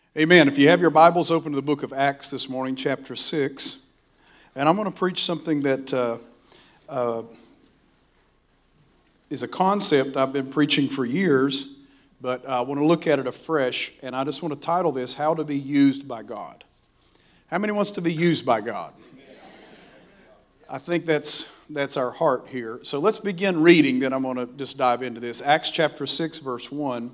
Amen. If you have your Bibles, open to the book of Acts this morning, chapter 6. And I'm going to preach something that is a concept I've been preaching for years, but I want to look at it afresh. And I just want to title this, How to Be Used by God. How many wants to be used by God? I think that's our heart here. So let's begin reading, then I'm going to just dive into this. Acts chapter 6, verse 1.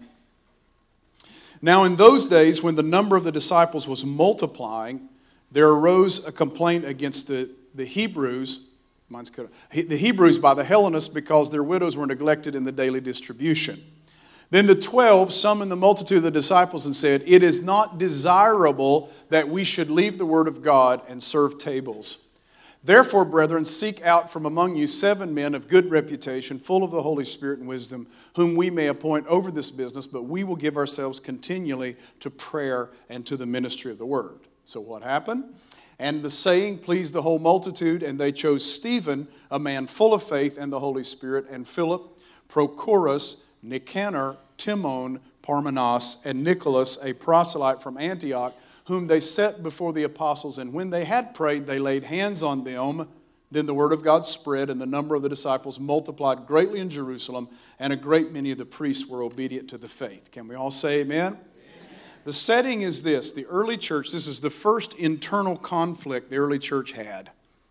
Now in those days, when the number of the disciples was multiplying, there arose a complaint against the Hebrews by the Hellenists because their widows were neglected in the daily distribution. Then the 12 summoned the multitude of the disciples and said, "It is not desirable that we should leave the word of God and serve tables. Therefore, brethren, seek out from among you 7 men of good reputation, full of the Holy Spirit and wisdom, whom we may appoint over this business, but we will give ourselves continually to prayer and to the ministry of the word." So what happened? And the saying pleased the whole multitude, and they chose Stephen, a man full of faith and the Holy Spirit, and Philip, Prochorus, Nicanor, Timon, Parmenas, and Nicholas, a proselyte from Antioch, whom they set before the apostles. And when they had prayed, they laid hands on them. Then the word of God spread, and the number of the disciples multiplied greatly in Jerusalem, and a great many of the priests were obedient to the faith. Can we all say amen? Amen. The setting is this. The early church, this is the first internal conflict the early church had.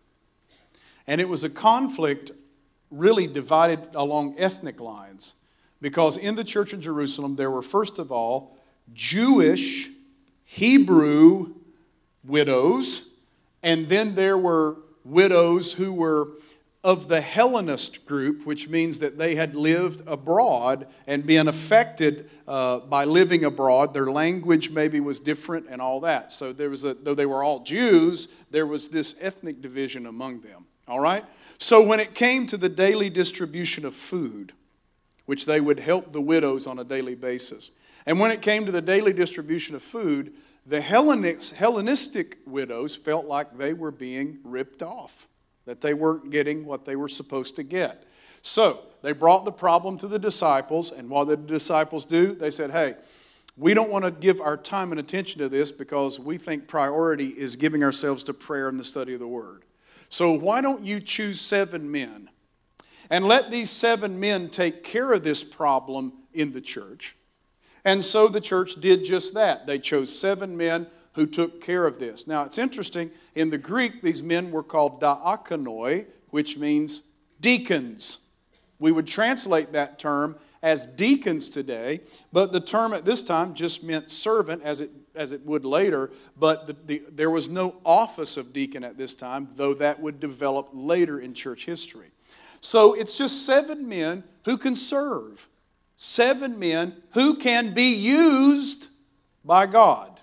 And it was a conflict really divided along ethnic lines. Because in the church in Jerusalem, there were first of all Jewish Hebrew widows, and then there were widows who were of the Hellenist group, which means that they had lived abroad and been affected by living abroad. Their language maybe was different and all that. So though they were all Jews, there was this ethnic division among them. All right? So when it came to the daily distribution of food, which they would help the widows on a daily basis, and when it came to the daily distribution of food, the Hellenistic widows felt like they were being ripped off, that they weren't getting what they were supposed to get. So they brought the problem to the disciples, and what did the disciples do? They said, "Hey, we don't want to give our time and attention to this because we think priority is giving ourselves to prayer and the study of the Word. So why don't you choose 7 men and let these 7 men take care of this problem in the church?" And so the church did just that. They chose 7 men who took care of this. Now, it's interesting. In the Greek, these men were called diakonoi, which means deacons. We would translate that term as deacons today, but the term at this time just meant servant, as it would later, but there was no office of deacon at this time, though that would develop later in church history. So it's just 7 men who can serve. 7 men who can be used by God.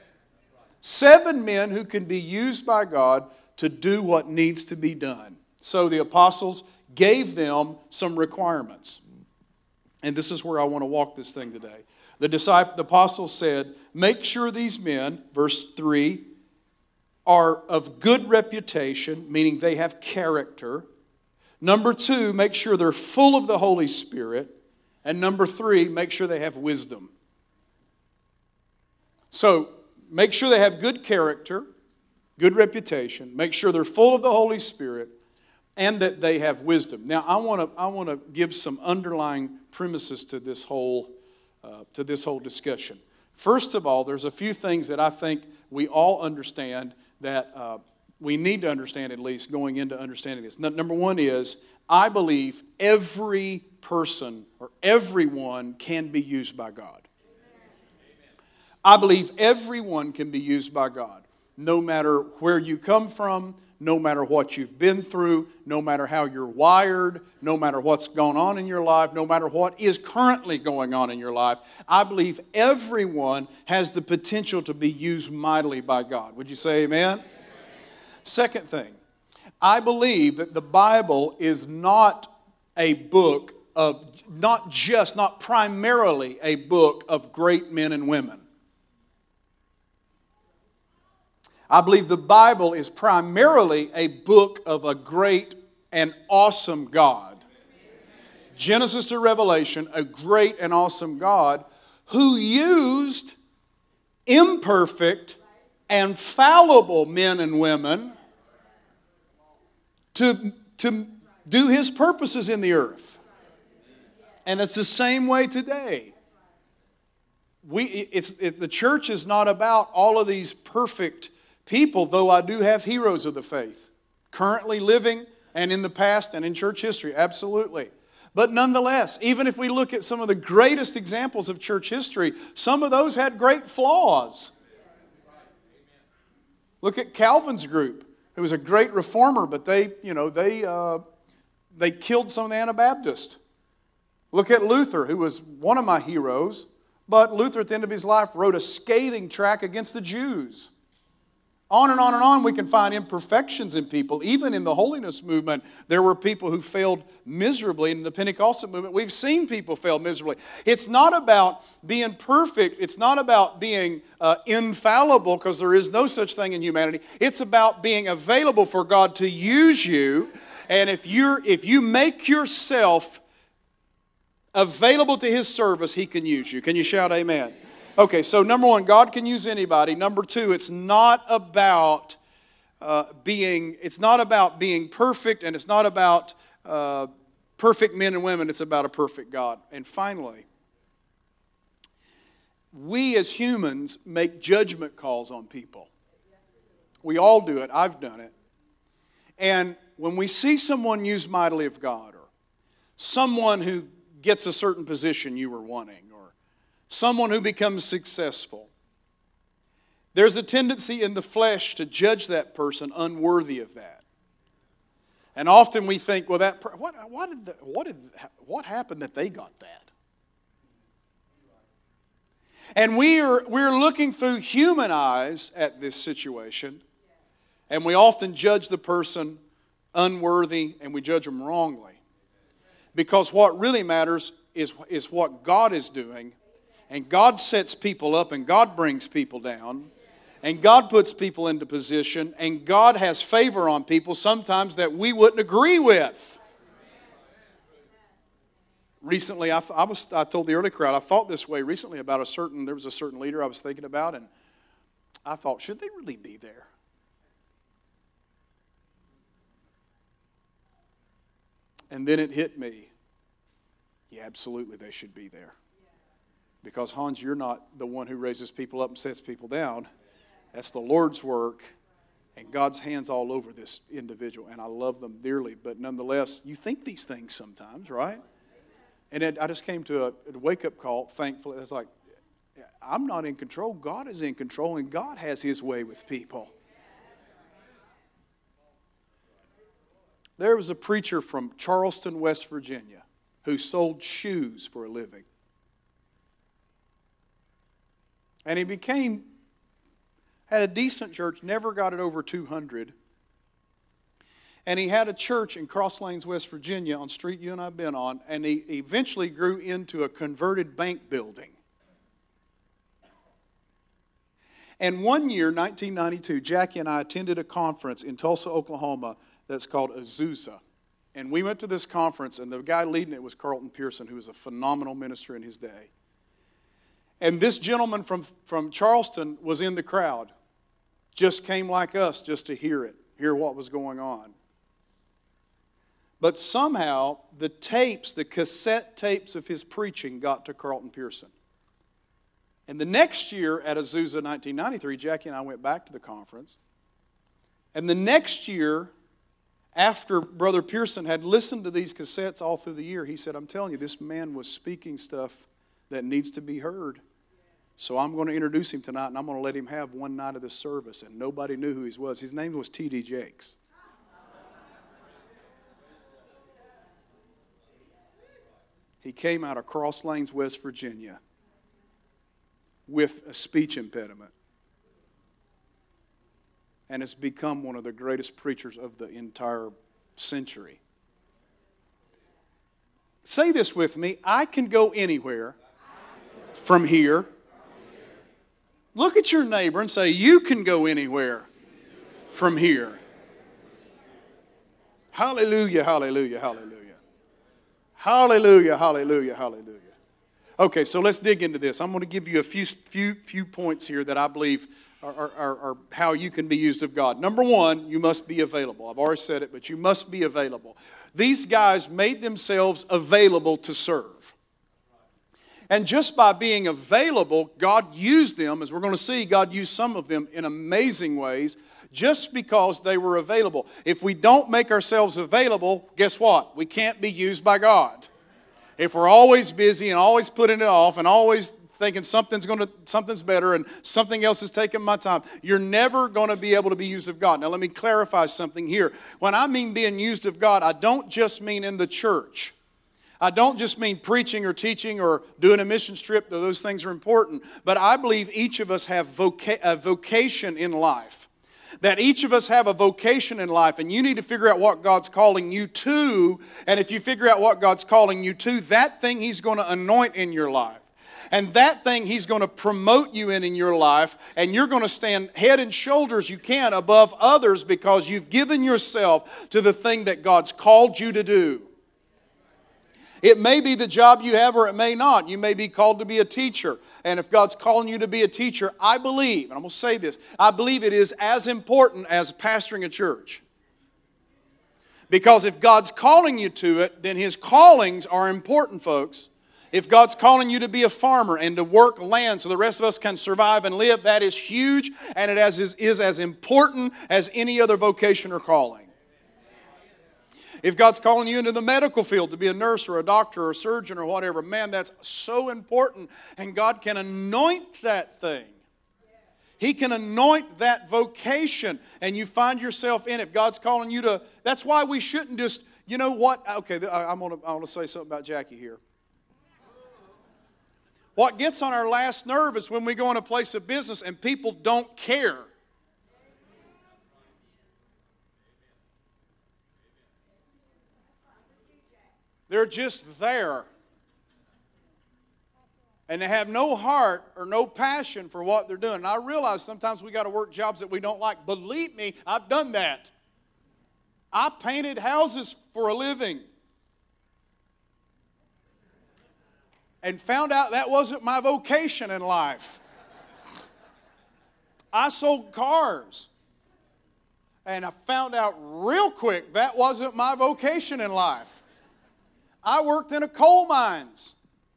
7 men who can be used by God to do what needs to be done. So the apostles gave them some requirements. And this is where I want to walk this thing today. The apostles said, make sure these men, verse 3, are of good reputation, meaning they have character. Number 2, make sure they're full of the Holy Spirit. And number 3, make sure they have wisdom. So, make sure they have good character, good reputation. Make sure they're full of the Holy Spirit, and that they have wisdom. Now, I want to give some underlying premises to this whole discussion. First of all, there's a few things that I think we all understand that we need to understand at least going into understanding this. Number 1 is, I believe every person or everyone can be used by God. I believe everyone can be used by God. No matter where you come from, no matter what you've been through, no matter how you're wired, no matter what's going on in your life, no matter what is currently going on in your life, I believe everyone has the potential to be used mightily by God. Would you say amen? Amen. Second thing, I believe that the Bible is not a book of, not primarily a book of great men and women. I believe the Bible is primarily a book of a great and awesome God. Genesis to Revelation, a great and awesome God who used imperfect and fallible men and women to do His purposes in the earth. And it's the same way today. The church is not about all of these perfect people, though I do have heroes of the faith currently living and in the past and in church history, absolutely. But nonetheless, even if we look at some of the greatest examples of church history, some of those had great flaws. Look at Calvin's group, who was a great reformer, but they killed some of the Anabaptists. Look at Luther, who was one of my heroes, but Luther at the end of his life wrote a scathing tract against the Jews. On and on and on, we can find imperfections in people. Even in the holiness movement, there were people who failed miserably. In the Pentecostal movement, we've seen people fail miserably. It's not about being perfect. It's not about being infallible, because there is no such thing in humanity. It's about being available for God to use you. And if you make yourself available to His service, He can use you. Can you shout amen? Okay, so number one, God can use anybody. Number two, it's not about being perfect, and it's not about perfect men and women. It's about a perfect God. And finally, we as humans make judgment calls on people. We all do it. I've done it. And when we see someone used mightily of God, or someone who gets a certain position you were wanting, or someone who becomes successful, there's a tendency in the flesh to judge that person unworthy of that. And often we think, well, what happened that they got that? And we're looking through human eyes at this situation, and we often judge the person unworthy, and we judge them wrongly. Because what really matters is what God is doing. And God sets people up, and God brings people down. And God puts people into position. And God has favor on people sometimes that we wouldn't agree with. Recently, I told the early crowd, I thought this way recently about there was a certain leader I was thinking about. And I thought, should they really be there? And then it hit me. Yeah, absolutely they should be there. Because, Hans, you're not the one who raises people up and sets people down. That's the Lord's work. And God's hand's all over this individual. And I love them dearly. But nonetheless, you think these things sometimes, right? And I just came to a wake-up call, thankfully. It's like, I'm not in control. God is in control. And God has His way with people. There was a preacher from Charleston, West Virginia, who sold shoes for a living. And he had a decent church, never got it over 200. And he had a church in Cross Lanes, West Virginia, on a street you and I have been on, and he eventually grew into a converted bank building. And one year, 1992, Jackie and I attended a conference in Tulsa, Oklahoma, that's called Azusa. And we went to this conference, and the guy leading it was Carlton Pearson, who was a phenomenal minister in his day. And this gentleman from Charleston was in the crowd. Just came like us just to hear what was going on. But somehow, the cassette tapes of his preaching got to Carlton Pearson. And the next year at Azusa 1993, Jackie and I went back to the conference. And the next year, after Brother Pearson had listened to these cassettes all through the year, he said, I'm telling you, this man was speaking stuff that needs to be heard. So I'm going to introduce him tonight, and I'm going to let him have one night of this service. And nobody knew who he was. His name was T.D. Jakes. He came out of Cross Lanes, West Virginia, with a speech impediment, and has become one of the greatest preachers of the entire century. Say this with me. I can go anywhere from here. Look at your neighbor and say, you can go anywhere from here. Hallelujah, hallelujah, hallelujah. Hallelujah, hallelujah, hallelujah. Okay, so let's dig into this. I'm going to give you a few points here that I believe are how you can be used of God. Number one, you must be available. I've already said it, but you must be available. These guys made themselves available to serve. And just by being available, God used them, as we're going to see, God used some of them in amazing ways just because they were available. If we don't make ourselves available, guess what? We can't be used by God. If we're always busy and always putting it off and always thinking something's better and something else is taking my time, you're never going to be able to be used of God. Now let me clarify something here. When I mean being used of God, I don't just mean in the church. I don't just mean preaching or teaching or doing a mission trip, though those things are important. But I believe each of us have a vocation in life. That each of us have a vocation in life, and you need to figure out what God's calling you to. And if you figure out what God's calling you to, that thing He's going to anoint in your life. And that thing He's going to promote you in your life, and you're going to stand head and shoulders you can above others because you've given yourself to the thing that God's called you to do. It may be the job you have or it may not. You may be called to be a teacher. And if God's calling you to be a teacher, I believe, and I'm going to say this, I believe it is as important as pastoring a church. Because if God's calling you to it, then His callings are important, folks. If God's calling you to be a farmer and to work land so the rest of us can survive and live, that is huge, and it is as important as any other vocation or calling. If God's calling you into the medical field to be a nurse or a doctor or a surgeon or whatever, man, that's so important. And God can anoint that thing. He can anoint that vocation and you find yourself in it. God's calling you to, that's why we shouldn't just, you know what? Okay, I want to say something about Jackie here. What gets on our last nerve is when we go in a place of business and people don't care. They're just there. And they have no heart or no passion for what they're doing. And I realize sometimes we got to work jobs that we don't like. Believe me, I've done that. I painted houses for a living. And found out that wasn't my vocation in life. I sold cars. And I found out real quick that wasn't my vocation in life. I worked in a coal mines.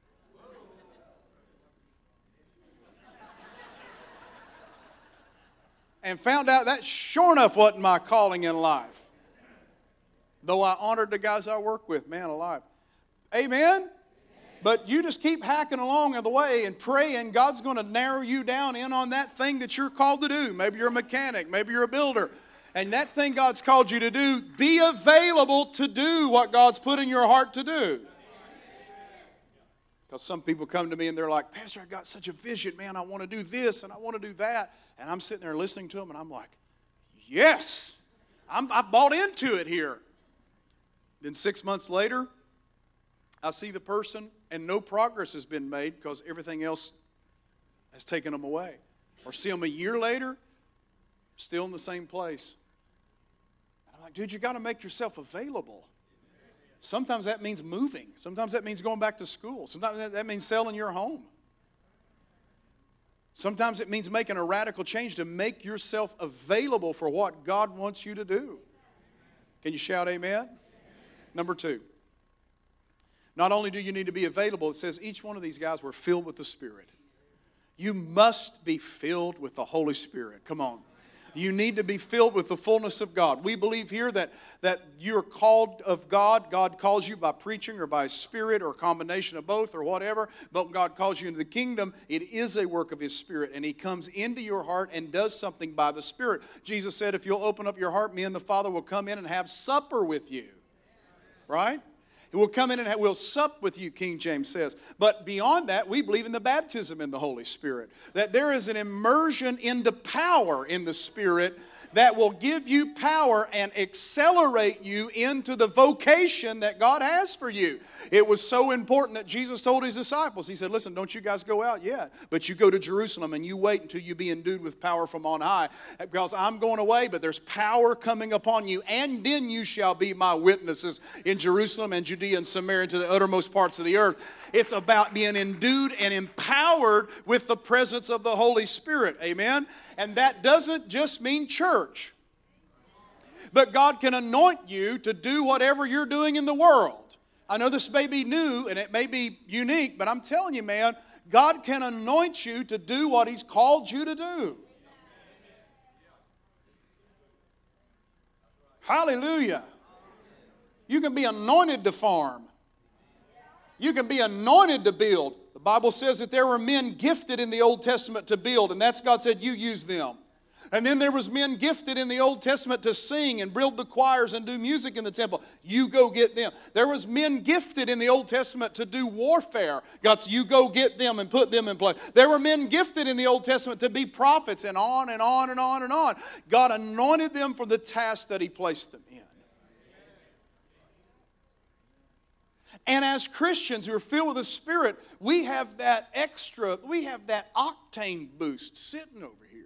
And found out that sure enough wasn't my calling in life. Though I honored the guys I work with, man alive. Amen? But you just keep hacking along the way and praying. God's going to narrow you down in on that thing that you're called to do. Maybe you're a mechanic. Maybe you're a builder. And that thing God's called you to do, be available to do what God's put in your heart to do. Because some people come to me and they're like, Pastor, I got such a vision, man. I want to do this and I want to do that. And I'm sitting there listening to them and I'm like, yes, I've bought into it here. Then 6 months later, I see the person and no progress has been made because everything else has taken them away. Or see them a year later, still in the same place. And I'm like, dude, you got to make yourself available. Sometimes that means moving. Sometimes that means going back to school. Sometimes that means selling your home. Sometimes it means making a radical change to make yourself available for what God wants you to do. Can you shout amen? Number 2. Not only do you need to be available, it says each one of these guys were filled with the Spirit. You must be filled with the Holy Spirit. Come on. You need to be filled with the fullness of God. We believe here that you're called of God. God calls you by preaching or by Spirit or a combination of both or whatever. But when God calls you into the kingdom, it is a work of His Spirit. And He comes into your heart and does something by the Spirit. Jesus said, if you'll open up your heart, me and the Father will come in and have supper with you. Right? We'll come in and we'll sup with you, King James says. But beyond that, we believe in the baptism in the Holy Spirit. That there is an immersion into power in the Spirit that will give you power and accelerate you into the vocation that God has for you. It was so important that Jesus told His disciples, He said, listen, don't you guys go out yet, but you go to Jerusalem and you wait until you be endued with power from on high, because I'm going away, but there's power coming upon you, and then you shall be my witnesses in Jerusalem and Judea and Samaria and to the uttermost parts of the earth. It's about being endued and empowered with the presence of the Holy Spirit. Amen? And that doesn't just mean church. But God can anoint you to do whatever you're doing in the world. I know this may be new and it may be unique, but I'm telling you, man, God can anoint you to do what He's called you to do. Hallelujah. You can be anointed to farm. You can be anointed to build. The Bible says that there were men gifted in the Old Testament to build, and that's God said, you use them. And then there was men gifted in the Old Testament to sing and build the choirs and do music in the temple. You go get them. There was men gifted in the Old Testament to do warfare. God said, you go get them and put them in place. There were men gifted in the Old Testament to be prophets, and on and on and on and on. God anointed them for the task that He placed them in. And as Christians who are filled with the Spirit, we have that octane boost sitting over here.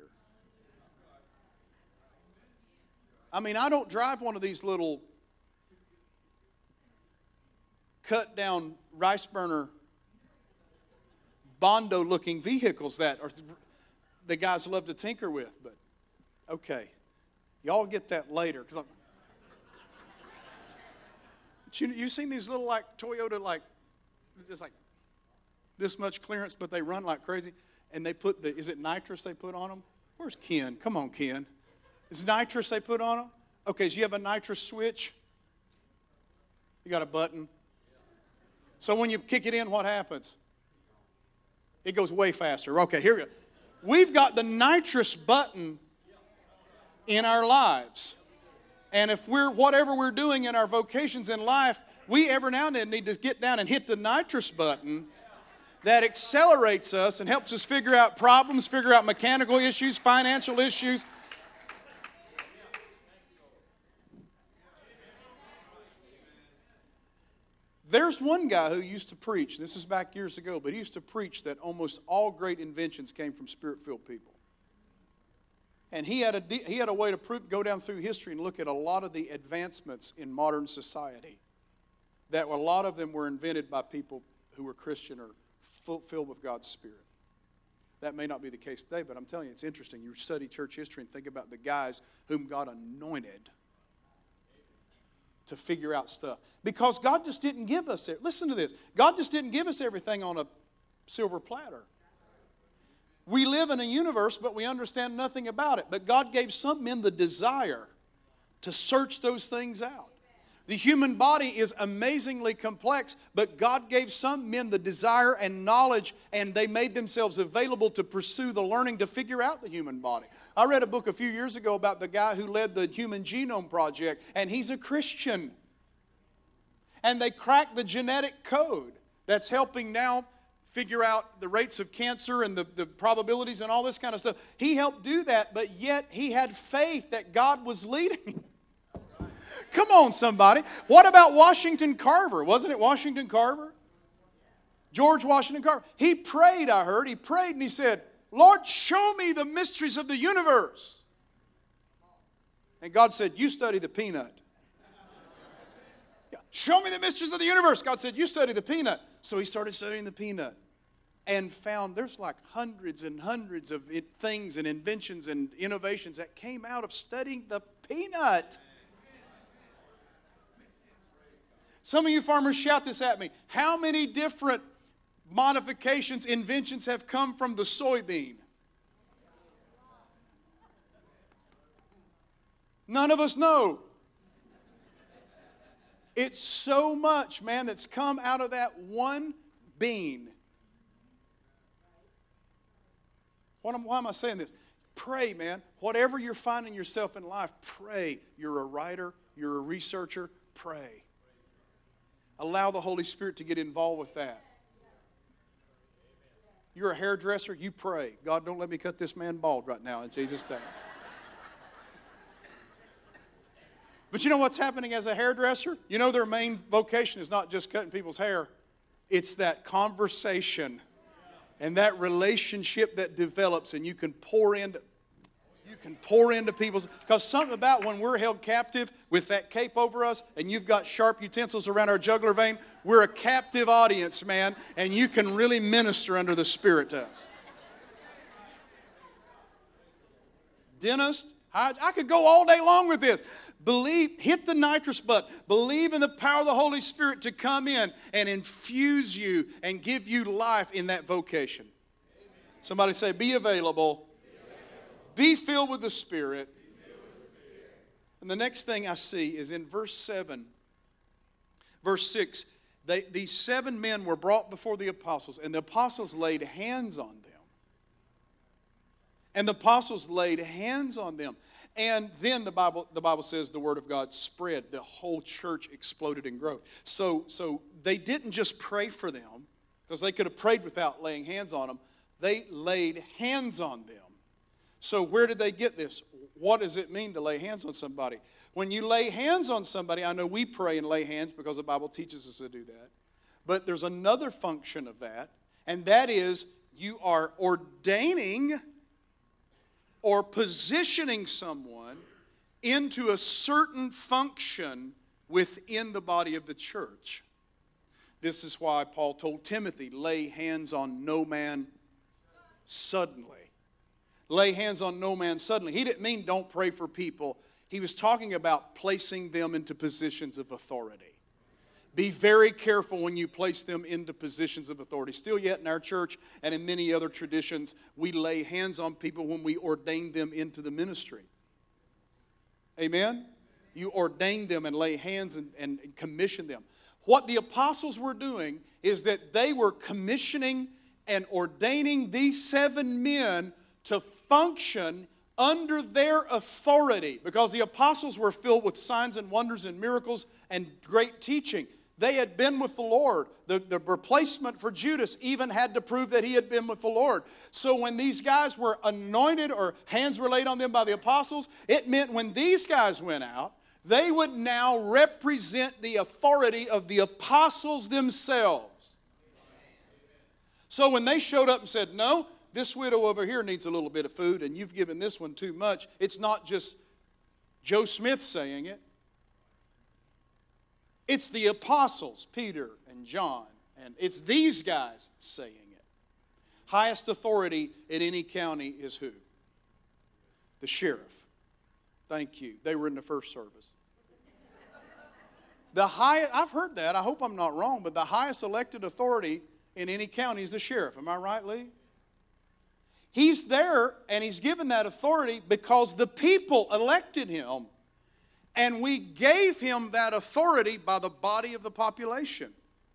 I mean, I don't drive one of these little cut down rice burner Bondo looking vehicles that are the guys love to tinker with, but okay. Y'all get that later, because you've seen these little like Toyota, like it's like this much clearance, but they run like crazy. And they put is it nitrous they put on them? Where's Ken? Come on, Ken. Is nitrous they put on them? Okay, so you have a nitrous switch. You got a button. So when you kick it in, what happens? It goes way faster. Okay, here we go. We've got the nitrous button in our lives. And if whatever we're doing in our vocations in life, we every now and then need to get down and hit the nitrous button that accelerates us and helps us figure out problems, figure out mechanical issues, financial issues. There's one guy who used to preach, this is back years ago, but he used to preach that almost all great inventions came from Spirit-filled people. And he had a way to go down through history and look at a lot of the advancements in modern society. That a lot of them were invented by people who were Christian or filled with God's Spirit. That may not be the case today, but I'm telling you, it's interesting. You study church history and think about the guys whom God anointed to figure out stuff. Because God just didn't give us it. Listen to this. God just didn't give us everything on a silver platter. We live in a universe, but we understand nothing about it. But God gave some men the desire to search those things out. The human body is amazingly complex, but God gave some men the desire and knowledge, and they made themselves available to pursue the learning to figure out the human body. I read a book a few years ago about the guy who led the Human Genome Project, and he's a Christian. And they cracked the genetic code that's helping now figure out the rates of cancer and the probabilities and all this kind of stuff. He helped do that, but yet he had faith that God was leading. Come on, somebody. What about Washington Carver? Wasn't it Washington Carver? George Washington Carver. He prayed, I heard. He prayed and he said, Lord, show me the mysteries of the universe. And God said, you study the peanut. Yeah, show me the mysteries of the universe. God said, you study the peanut. So he started studying the peanut and found there's like hundreds and hundreds of things and inventions and innovations that came out of studying the peanut. Some of you farmers shout this at me. How many different modifications, inventions have come from the soybean? None of us know. It's so much, man, that's come out of that one bean. Why am I saying this? Pray, man. Whatever you're finding yourself in life, pray. You're a writer, you're a researcher, pray. Allow the Holy Spirit to get involved with that. You're a hairdresser, you pray. God, don't let me cut this man bald right now in Jesus' name. But you know what's happening as a hairdresser? You know their main vocation is not just cutting people's hair. It's that conversation and that relationship that develops, and you can pour into people's, because something about when we're held captive with that cape over us and you've got sharp utensils around our jugular vein, we're a captive audience, man, and you can really minister under the Spirit to us. Dentist, I could go all day long with this. Believe, hit the nitrous button. Believe in the power of the Holy Spirit to come in and infuse you and give you life in that vocation. Somebody say, be available. Be filled with the Spirit. And the next thing I see is in verse 7. Verse 6, these 7 men were brought before the apostles, and the apostles laid hands on them. And the apostles laid hands on them. And then the Bible says the word of God spread. The whole church exploded in growth. So they didn't just pray for them, because they could have prayed without laying hands on them. They laid hands on them. So where did they get this? What does it mean to lay hands on somebody? When you lay hands on somebody, I know we pray and lay hands because the Bible teaches us to do that. But there's another function of that, and that is you are ordaining or positioning someone into a certain function within the body of the church. This is why Paul told Timothy, lay hands on no man suddenly. Lay hands on no man suddenly. He didn't mean don't pray for people. He was talking about placing them into positions of authority. Be very careful when you place them into positions of authority. Still yet in our church and in many other traditions, we lay hands on people when we ordain them into the ministry. Amen? You ordain them and lay hands and commission them. What the apostles were doing is that they were commissioning and ordaining these 7 men to function under their authority, because the apostles were filled with signs and wonders and miracles and great teaching. They had been with the Lord. The replacement for Judas even had to prove that he had been with the Lord. So when these guys were anointed or hands were laid on them by the apostles, it meant when these guys went out, they would now represent the authority of the apostles themselves. So when they showed up and said, no, this widow over here needs a little bit of food and you've given this one too much, it's not just Joe Smith saying it. It's the apostles, Peter and John, and it's these guys saying it. Highest authority in any county is who? The sheriff. Thank you. They were in the first service. I've heard that. I hope I'm not wrong, but the highest elected authority in any county is the sheriff. Am I right, Lee? He's there, and he's given that authority because the people elected him. And we gave him that authority by the body of the population.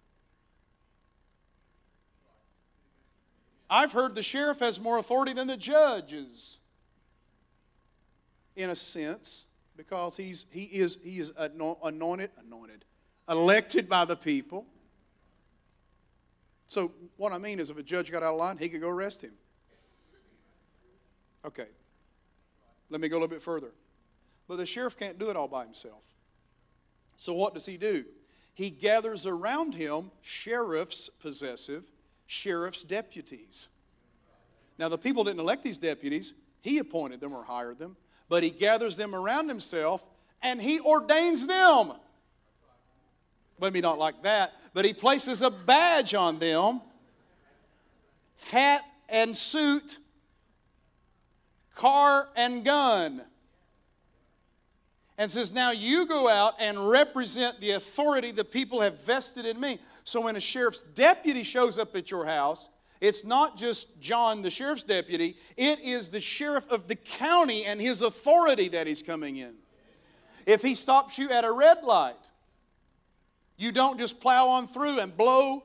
I've heard the sheriff has more authority than the judges, in a sense, because he is anointed, elected by the people. So what I mean is, if a judge got out of line, he could go arrest him. Okay, let me go a little bit further. But the sheriff can't do it all by himself. So what does he do? He gathers around him sheriffs possessive, sheriff's deputies. Now the people didn't elect these deputies. He appointed them or hired them. But he gathers them around himself and he ordains them. Maybe not like that, but he places a badge on them, hat and suit, car and gun. And says, now you go out and represent the authority the people have vested in me. So when a sheriff's deputy shows up at your house, it's not just John, the sheriff's deputy. It is the sheriff of the county and his authority that he's coming in. If he stops you at a red light, you don't just plow on through and blow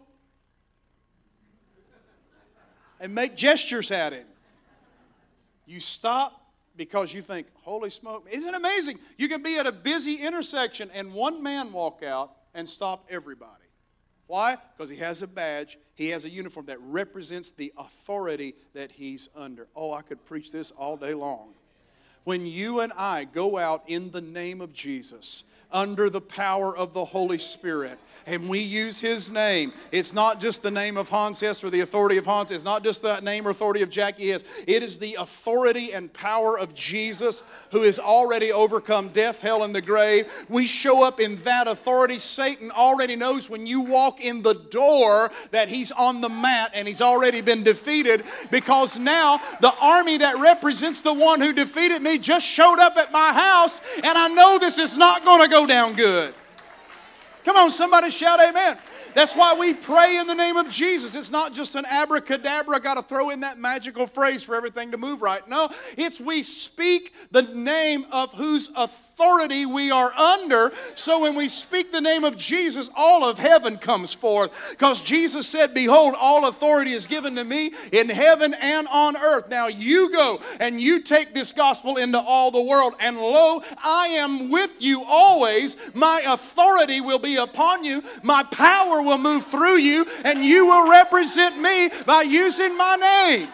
and make gestures at him. You stop because you think, holy smoke, isn't it amazing? You can be at a busy intersection and one man walk out and stop everybody. Why? Because he has a badge, he has a uniform that represents the authority that he's under. Oh, I could preach this all day long. when you and I go out in the name of Jesus, under the power of the Holy Spirit, and we use His name. It's not just the name of Hans Hess or the authority of Hans. It's not just the name or authority of Jackie Hess. It is the authority and power of Jesus, who has already overcome death, hell, and the grave. We show up in that authority. Satan already knows when you walk in the door that he's on the mat and he's already been defeated, because now the army that represents the one who defeated me just showed up at my house, and I know this is not going to go down good. Come on, somebody shout amen. That's why we pray in the name of Jesus. It's not just an abracadabra, got to throw in that magical phrase for everything to move right. No, it's we speak the name of whose authority we are under. So when we speak the name of Jesus, all of heaven comes forth. Because Jesus said, behold, all authority is given to me in heaven and on earth. Now you go and you take this gospel into all the world. And lo, I am with you always. My authority will be upon you. My power will move through you. And you will represent me by using my name.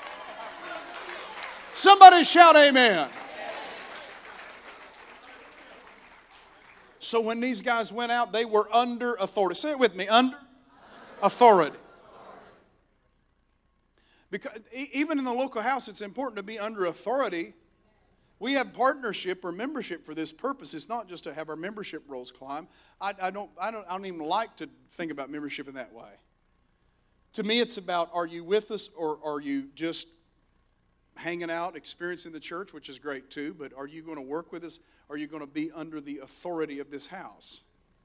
Somebody shout amen. So when these guys went out, they were under authority. Say it with me, under authority. Because even in the local house, it's important to be under authority. We have partnership or membership for this purpose. It's not just to have our membership rolls climb. I don't even like to think about membership in that way. To me, it's about, are you with us, or are you just hanging out, experiencing the church, which is great too, but are you going to work with us? Are you going to be under the authority of this house?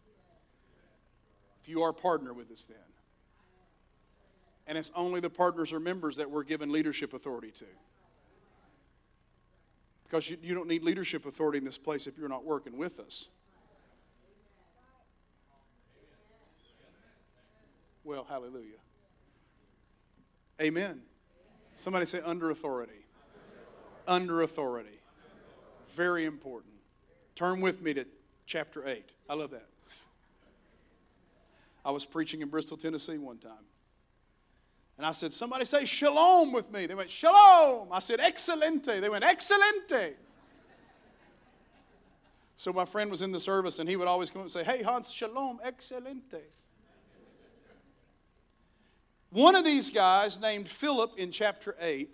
If you are, partner with us then. And it's only the partners or members that we're given leadership authority to. Because you don't need leadership authority in this place if you're not working with us. Well, hallelujah. Amen. Somebody say under authority. Under authority. Very important. Turn with me to chapter 8. I love that. I was preaching in Bristol, Tennessee one time. And I said, somebody say shalom with me. They went, shalom. I said, excelente. They went, excelente. So my friend was in the service, and he would always come up and say, hey, Hans, shalom, excelente. One of these guys named Philip in chapter 8,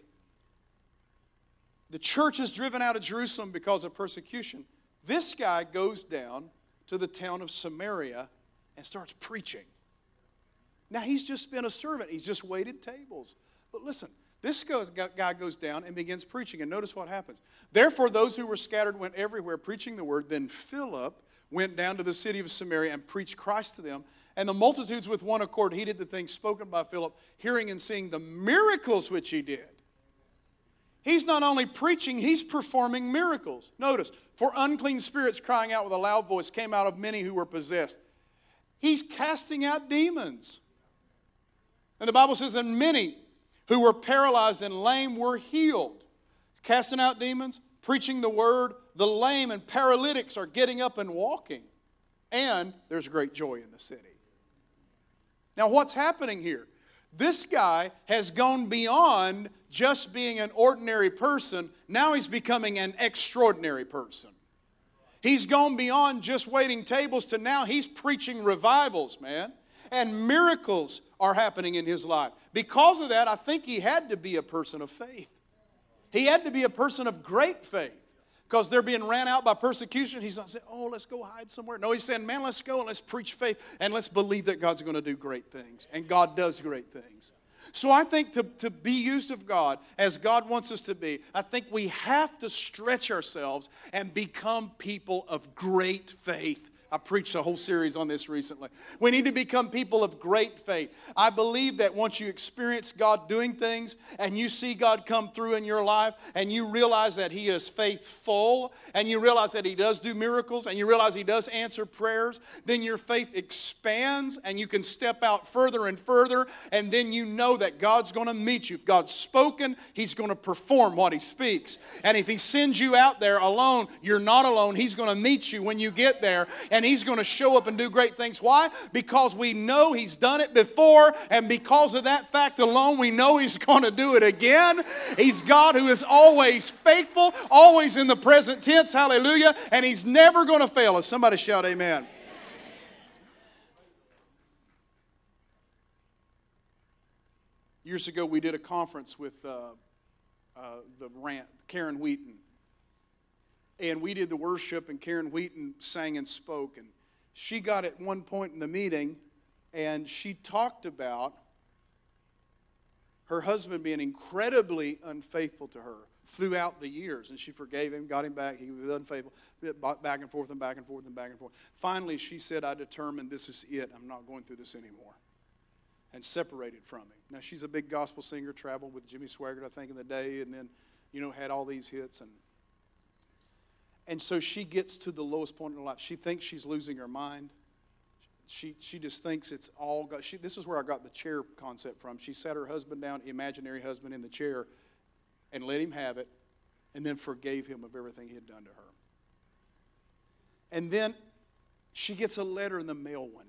the church is driven out of Jerusalem because of persecution. This guy goes down to the town of Samaria and starts preaching. Now, he's just been a servant. He's just waited tables. But listen, this guy goes down and begins preaching. And notice what happens. Therefore, those who were scattered went everywhere preaching the word. Then Philip went down to the city of Samaria and preached Christ to them. And the multitudes with one accord heeded the things spoken by Philip, hearing and seeing the miracles which he did. He's not only preaching, he's performing miracles. Notice, for unclean spirits crying out with a loud voice came out of many who were possessed. He's casting out demons. And the Bible says, and many who were paralyzed and lame were healed. He's casting out demons, preaching the word. The lame and paralytics are getting up and walking. And there's great joy in the city. Now, what's happening here? This guy has gone beyond just being an ordinary person. Now he's becoming an extraordinary person. He's gone beyond just waiting tables to now he's preaching revivals, man. And miracles are happening in his life. Because of that, I think he had to be a person of faith. He had to be a person of great faith. Because they're being ran out by persecution. He's not saying, oh, let's go hide somewhere. No, he's saying, man, let's go and let's preach faith. And let's believe that God's going to do great things. And God does great things. So I think to be used of God as God wants us to be, I think we have to stretch ourselves and become people of great faith. I preached a whole series on this recently. We need to become people of great faith. I believe that once you experience God doing things and you see God come through in your life and you realize that He is faithful and you realize that He does do miracles and you realize He does answer prayers, then your faith expands and you can step out further and further, and then you know that God's going to meet you. If God's spoken, He's going to perform what He speaks. And if He sends you out there alone, you're not alone. He's going to meet you when you get there. And and He's going to show up and do great things. Why? Because we know He's done it before, and because of that fact alone, we know He's going to do it again. He's God who is always faithful, always in the present tense, hallelujah, and He's never going to fail us. Somebody shout amen. Years ago, we did a conference with Karen Wheaton. And we did the worship, and Karen Wheaton sang and spoke. And she got at one point in the meeting, and she talked about her husband being incredibly unfaithful to her throughout the years. And she forgave him, got him back. He was unfaithful, back and forth and back and forth and back and forth. Finally, she said, I determined this is it. I'm not going through this anymore. And separated from him. Now, she's a big gospel singer, traveled with Jimmy Swaggart, I think, in the day, and then, had all these hits. And so she gets to the lowest point in her life. She thinks she's losing her mind. She just thinks it's all God. This is where I got the chair concept from. She sat her husband down, imaginary husband, in the chair, and let him have it, and then forgave him of everything he had done to her. And then she gets a letter in the mail one day,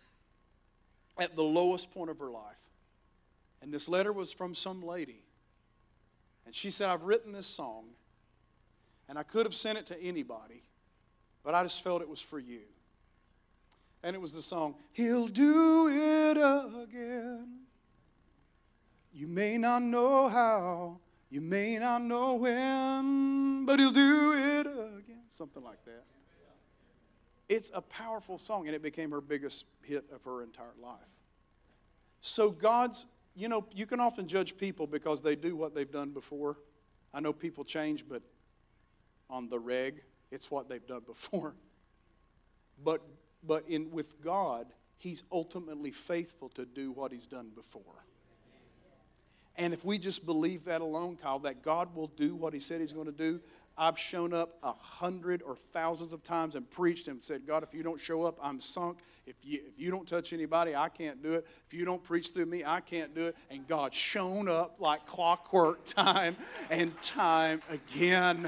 at the lowest point of her life. And this letter was from some lady. And she said, I've written this song, and I could have sent it to anybody, but I just felt it was for you. And it was the song, He'll do it again. You may not know how, you may not know when, but He'll do it again. Something like that. It's a powerful song, and it became her biggest hit of her entire life. So God's, you can often judge people because they do what they've done before. I know people change, but on the reg, it's what they've done before. But with God, He's ultimately faithful to do what He's done before. And if we just believe that alone, Kyle, that God will do what He said He's going to do. I've shown up 100 or thousands of times and preached and said, God, if you don't show up, I'm sunk. If you don't touch anybody, I can't do it. If you don't preach through me, I can't do it. And God's shown up like clockwork time and time again.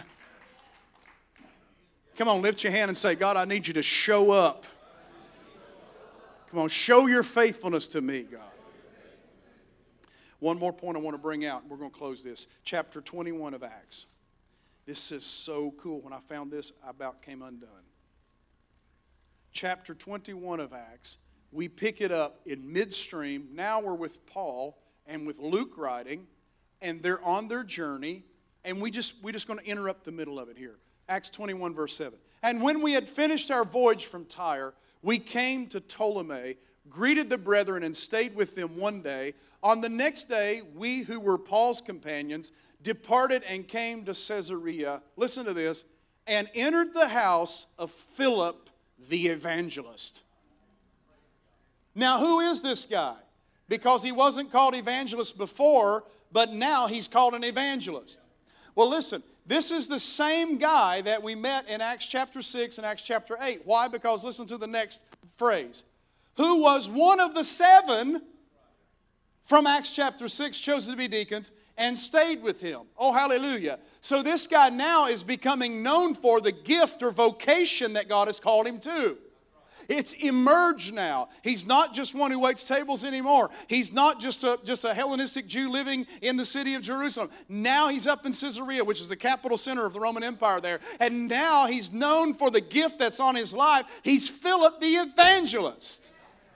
Come on, lift your hand and say, God, I need you to show up. Come on, show your faithfulness to me, God. One more point I want to bring out, and we're going to close this. Chapter 21 of Acts. This is so cool. When I found this, I about came undone. Chapter 21 of Acts, we pick it up in midstream. Now we're with Paul and with Luke writing, and they're on their journey, and we're just going to interrupt the middle of it here. Acts 21, verse 7. And when we had finished our voyage from Tyre, we came to Ptolemy, greeted the brethren, and stayed with them one day. On the next day, we who were Paul's companions departed and came to Caesarea, listen to this, and entered the house of Philip the evangelist. Now, who is this guy? Because he wasn't called evangelist before, but now he's called an evangelist. Well, listen, this is the same guy that we met in Acts chapter 6 and Acts chapter 8. Why? Because listen to the next phrase. Who was one of the 7 from Acts chapter 6, chosen to be deacons, and stayed with him. Oh, hallelujah. So this guy now is becoming known for the gift or vocation that God has called him to. It's emerged now. He's not just one who waits tables anymore. He's not just a Hellenistic Jew living in the city of Jerusalem. Now he's up in Caesarea, which is the capital center of the Roman Empire there. And now he's known for the gift that's on his life. He's Philip the evangelist.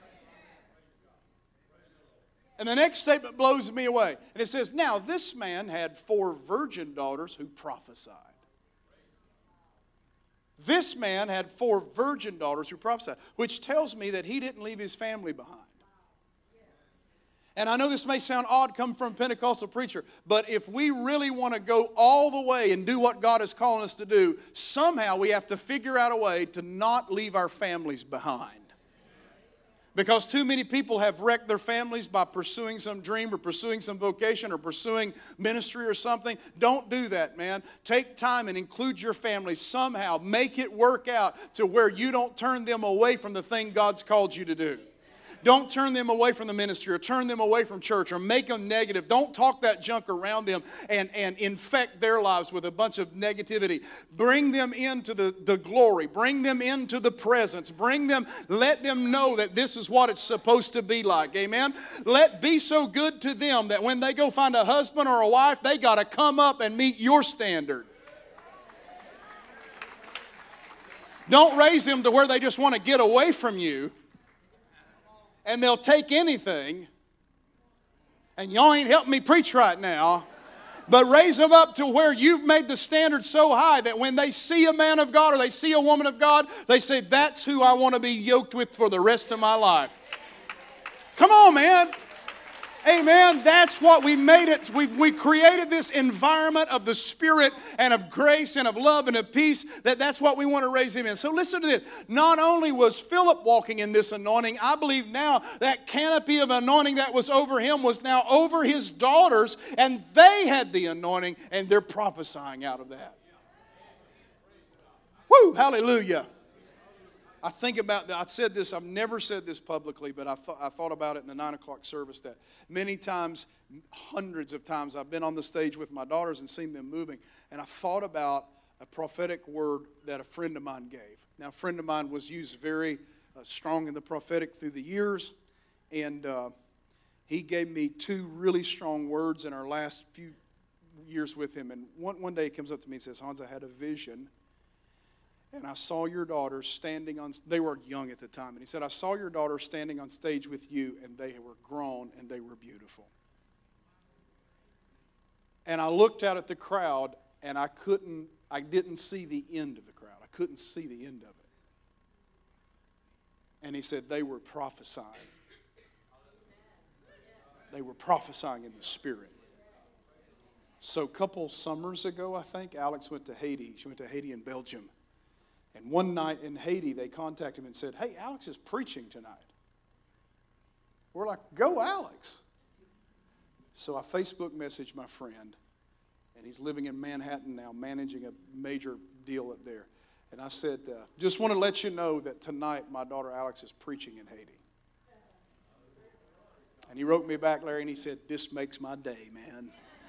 And the next statement blows me away. And it says, now this man had 4 virgin daughters who prophesied. This man had 4 virgin daughters who prophesied, which tells me that he didn't leave his family behind. And I know this may sound odd coming from a Pentecostal preacher, but if we really want to go all the way and do what God is calling us to do, somehow we have to figure out a way to not leave our families behind. Because too many people have wrecked their families by pursuing some dream or pursuing some vocation or pursuing ministry or something. Don't do that, man. Take time and include your family somehow. Make it work out to where you don't turn them away from the thing God's called you to do. Don't turn them away from the ministry or turn them away from church or make them negative. Don't talk that junk around them and infect their lives with a bunch of negativity. Bring them into the glory. Bring them into the presence. Let them know that this is what it's supposed to be like. Amen? Be so good to them that when they go find a husband or a wife, they got to come up and meet your standard. Don't raise them to where they just want to get away from you and they'll take anything. And y'all ain't helping me preach right now. But raise them up to where you've made the standard so high that when they see a man of God or they see a woman of God, they say, that's who I want to be yoked with for the rest of my life. Come on, man. Amen. That's what we made it. We created this environment of the Spirit and of grace and of love and of peace. That's what we want to raise him in. So listen to this. Not only was Philip walking in this anointing, I believe now that canopy of anointing that was over him was now over his daughters, and they had the anointing, and they're prophesying out of that. Woo! Hallelujah. I think about that. I said this, I've never said this publicly, but I thought about it in the 9 o'clock service that many times, hundreds of times, I've been on the stage with my daughters and seen them moving. And I thought about a prophetic word that a friend of mine gave. Now, a friend of mine was used very strong in the prophetic through the years. And he gave me 2 really strong words in our last few years with him. And one day he comes up to me and says, Hans, I had a vision. And I saw your daughter standing on, they were young at the time. And he said, I saw your daughter standing on stage with you, and they were grown, and they were beautiful. And I looked out at the crowd, and I didn't see the end of the crowd. I couldn't see the end of it. And he said, they were prophesying. They were prophesying in the Spirit. So a couple summers ago, I think, Alex went to Haiti. She went to Haiti and Belgium. And one night in Haiti, they contacted him and said, hey, Alex is preaching tonight. We're like, go, Alex. So I Facebook messaged my friend, and he's living in Manhattan now, managing a major deal up there. And I said, just want to let you know that tonight my daughter Alex is preaching in Haiti. And he wrote me back, Larry, and he said, this makes my day, man.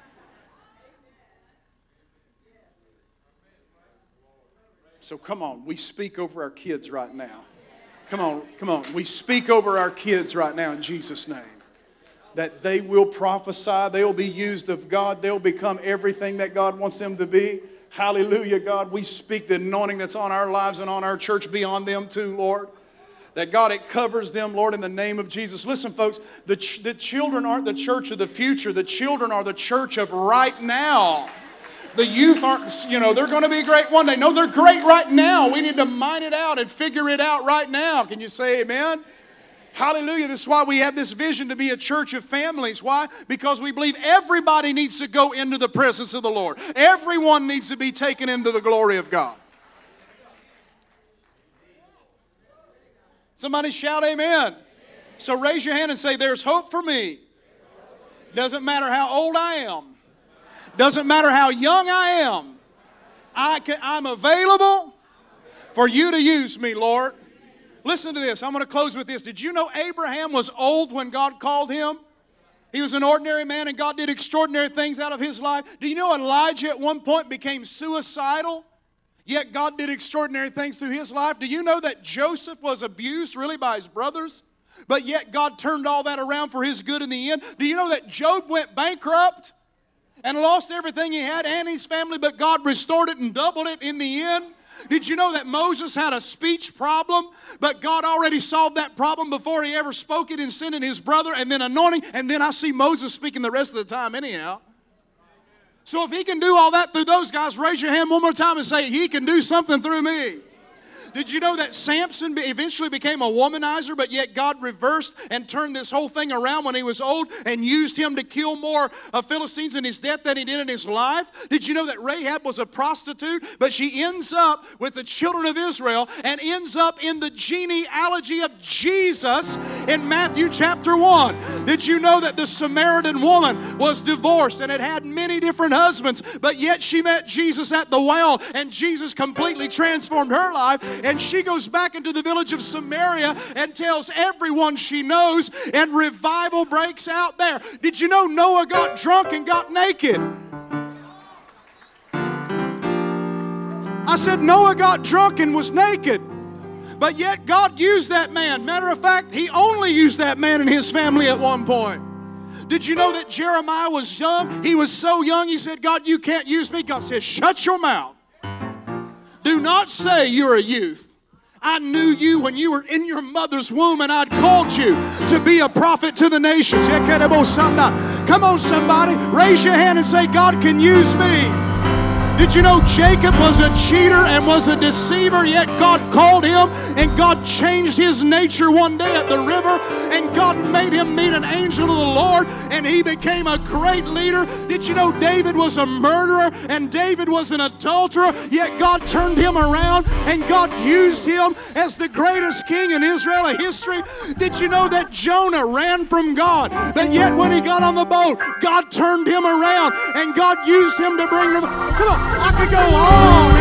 So come on, we speak over our kids right now. Come on. We speak over our kids right now in Jesus' name. That they will prophesy, they'll be used of God, they'll become everything that God wants them to be. Hallelujah, God. We speak the anointing that's on our lives and on our church beyond them too, Lord. That God, it covers them, Lord, in the name of Jesus. Listen, folks, the children aren't the church of the future. The children are the church of right now. The youth aren't, they're going to be great one day. No, they're great right now. We need to mine it out and figure it out right now. Can you say amen? Hallelujah. This is why we have this vision to be a church of families. Why? Because we believe everybody needs to go into the presence of the Lord. Everyone needs to be taken into the glory of God. Somebody shout amen. So raise your hand and say, there's hope for me. Doesn't matter how old I am. Doesn't matter how young I am. I'm available for you to use me, Lord. Listen to this. I'm going to close with this. Did you know Abraham was old when God called him? He was an ordinary man and God did extraordinary things out of his life. Do you know Elijah at one point became suicidal? Yet God did extraordinary things through his life. Do you know that Joseph was abused really by his brothers? But yet God turned all that around for his good in the end. Do you know that Job went bankrupt and lost everything he had and his family, but God restored it and doubled it in the end? Did you know that Moses had a speech problem, but God already solved that problem before he ever spoke it in sending his brother and then anointing, and then I see Moses speaking the rest of the time anyhow. So if he can do all that through those guys, raise your hand one more time and say, he can do something through me. Did you know that Samson eventually became a womanizer, but yet God reversed and turned this whole thing around when he was old and used him to kill more Philistines in his death than he did in his life? Did you know that Rahab was a prostitute, but she ends up with the children of Israel and ends up in the genealogy of Jesus in Matthew chapter 1? Did you know that the Samaritan woman was divorced and had many different husbands, but yet she met Jesus at the well and Jesus completely transformed her life? And she goes back into the village of Samaria and tells everyone she knows, and revival breaks out there. Did you know Noah got drunk and got naked? I said Noah got drunk and was naked. But yet God used that man. Matter of fact, He only used that man and his family at one point. Did you know that Jeremiah was young? He was so young, he said, God, you can't use me. God said, shut your mouth. Do not say you're a youth. I knew you when you were in your mother's womb, and I'd called you to be a prophet to the nations. Come on, somebody. Raise your hand and say, God can use me. Did you know Jacob was a cheater and was a deceiver, yet God called him and God changed his nature one day at the river, and God made him meet an angel of the Lord, and he became a great leader? Did you know David was a murderer and David was an adulterer, yet God turned him around and God used him as the greatest king in Israeli history? Did you know that Jonah ran from God, but yet when he got on the boat, God turned him around and God used him to bring them? Come on. I could go on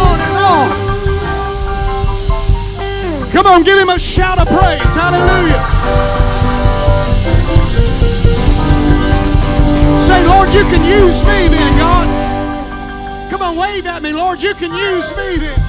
and on and on. Come on, give Him a shout of praise. Hallelujah. Say, Lord, you can use me then, God. Come on, wave at me, Lord, you can use me then.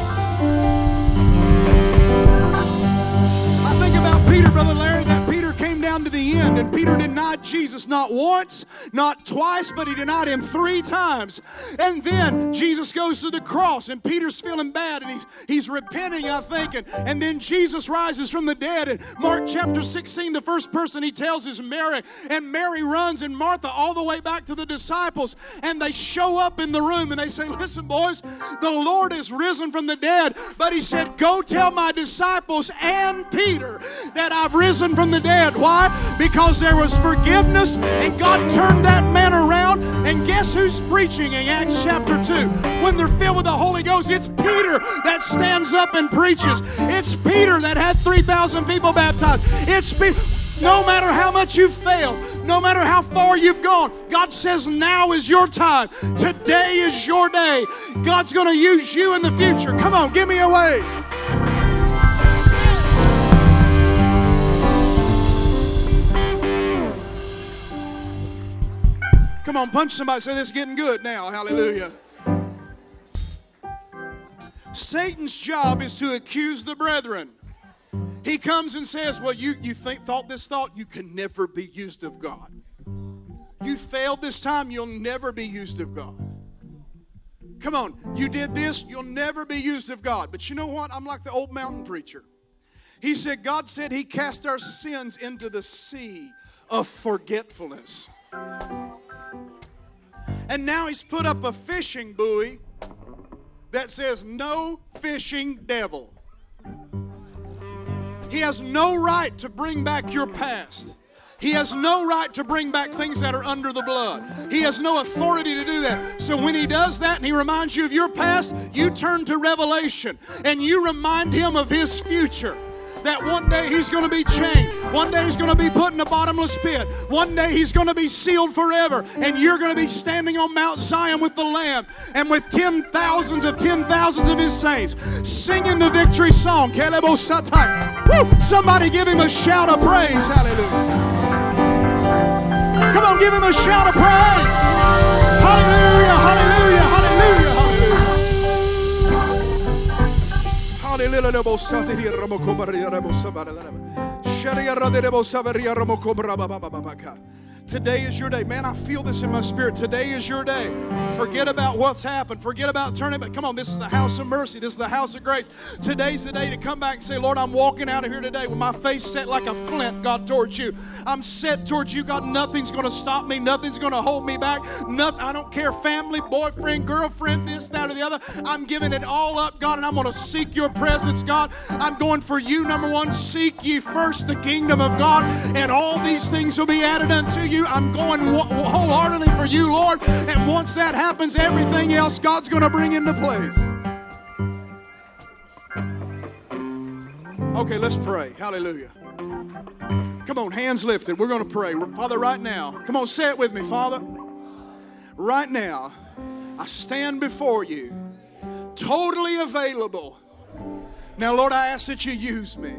I think about Peter, Brother Larry, that Peter came down to the end, and Peter denied Jesus not once, not twice, but he denied Him 3 times. And then Jesus goes to the cross, and Peter's feeling bad, and he's repenting, I think, and then Jesus rises from the dead. And Mark chapter 16, the first person He tells is Mary, and Mary runs and Martha all the way back to the disciples, and they show up in the room, and they say, listen, boys, the Lord is risen from the dead, but He said, go tell my disciples and Peter that I've risen from the dead. Why? Because there was forgiveness, and God turned that man around. And guess who's preaching in Acts chapter 2? When they're filled with the Holy Ghost, it's Peter that stands up and preaches. It's Peter that had 3,000 people baptized. It's Peter. No matter how much you've failed, no matter how far you've gone, God says now is your time. Today is your day. God's going to use you in the future. Come on, give me a wave. Come on, punch somebody. Say, this is getting good now. Hallelujah. Satan's job is to accuse the brethren. He comes and says, well, you thought this thought, you can never be used of God. You failed this time, you'll never be used of God. Come on, you did this, you'll never be used of God. But you know what? I'm like the old mountain preacher. He said, God said He cast our sins into the sea of forgetfulness. And now He's put up a fishing buoy that says, no fishing devil. He has no right to bring back your past. He has no right to bring back things that are under the blood. He has no authority to do that. So when He does that and He reminds you of your past, you turn to Revelation and you remind Him of His future. That one day He's going to be chained. One day He's going to be put in a bottomless pit. One day He's going to be sealed forever. And you're going to be standing on Mount Zion with the Lamb and with 10,000s of His saints singing the victory song. Woo! Somebody give Him a shout of praise. Hallelujah. Come on, give Him a shout of praise. Hallelujah, hallelujah, hallelujah, hallelujah. Today is your day. Man, I feel this in my spirit. Today is your day. Forget about what's happened. Forget about turning back. Come on, this is the house of mercy. This is the house of grace. Today's the day to come back and say, Lord, I'm walking out of here today with my face set like a flint, God, towards you. I'm set towards you, God. Nothing's going to stop me. Nothing's going to hold me back. Nothing. I don't care, family, boyfriend, girlfriend, this, that, or the other. I'm giving it all up, God, and I'm going to seek your presence, God. I'm going for you, number one. Seek ye first the kingdom of God, and all these things will be added unto you. I'm going wholeheartedly for you, Lord. And once that happens, everything else God's going to bring into place. Okay, let's pray. Hallelujah. Come on, hands lifted. We're going to pray. Father, right now, come on, say it with me, Father. Right now, I stand before you, totally available Now, Lord, I ask that you use me.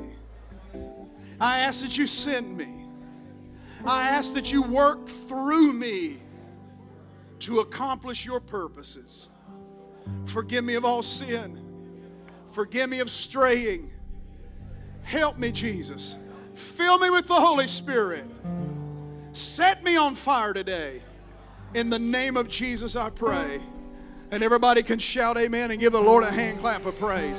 I ask that you send me. I ask that you work through me to accomplish your purposes. Forgive me of all sin. Forgive me of straying. Help me, Jesus. Fill me with the Holy Spirit. Set me on fire today. In the name of Jesus, I pray. And everybody can shout amen and give the Lord a hand clap of praise.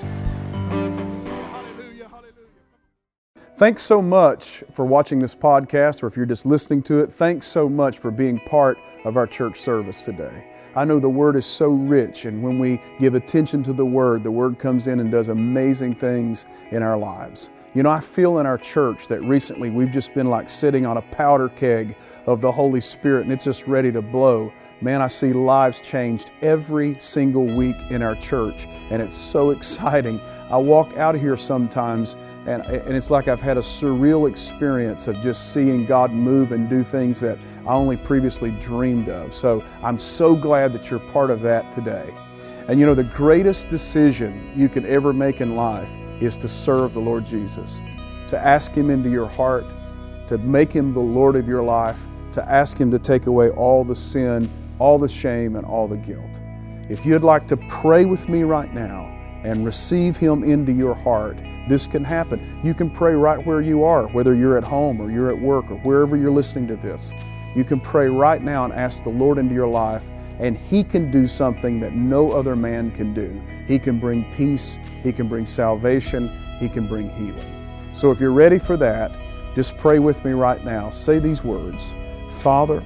Hallelujah, hallelujah. Thanks so much for watching this podcast, or if you're just listening to it, thanks so much for being part of our church service today. I know the Word is so rich, and when we give attention to the Word comes in and does amazing things in our lives. You know, I feel in our church that recently we've just been like sitting on a powder keg of the Holy Spirit, and it's just ready to blow. Man, I see lives changed every single week in our church, and it's so exciting. I walk out of here sometimes, and it's like I've had a surreal experience of just seeing God move and do things that I only previously dreamed of. So I'm so glad that you're part of that today. And you know, the greatest decision you can ever make in life is to serve the Lord Jesus, to ask Him into your heart, to make Him the Lord of your life, to ask Him to take away all the sin, all the shame, and all the guilt. If you'd like to pray with me right now and receive Him into your heart, this can happen. You can pray right where you are, whether you're at home or you're at work or wherever you're listening to this. You can pray right now and ask the Lord into your life, and He can do something that no other man can do. He can bring peace, He can bring salvation, He can bring healing. So if you're ready for that, just pray with me right now. Say these words: Father,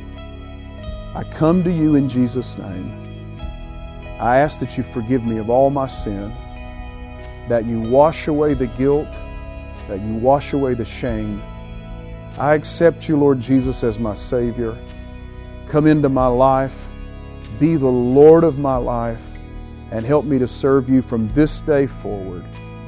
I come to you in Jesus' name. I ask that you forgive me of all my sin, that you wash away the guilt, that you wash away the shame. I accept you, Lord Jesus, as my Savior. Come into my life, be the Lord of my life, and help me to serve you from this day forward.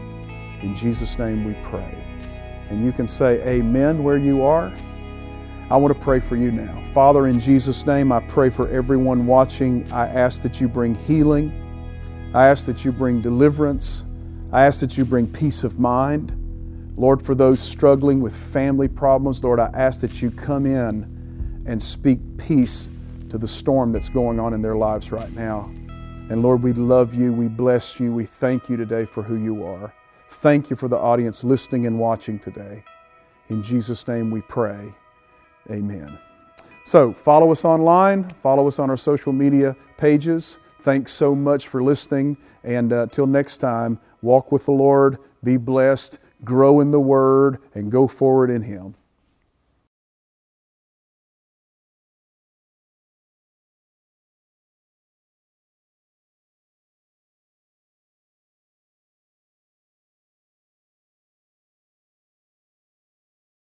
In Jesus' name we pray. And you can say amen where you are. I want to pray for you now. Father, in Jesus' name, I pray for everyone watching. I ask that you bring healing. I ask that you bring deliverance. I ask that you bring peace of mind. Lord, for those struggling with family problems, Lord, I ask that you come in and speak peace to the storm that's going on in their lives right now. And Lord, we love you, we bless you, we thank you today for who you are. Thank you for the audience listening and watching today. In Jesus' name we pray. Amen. So follow us online, follow us on our social media pages. Thanks so much for listening. And till next time, walk with the Lord, be blessed, grow in the Word, and go forward in Him.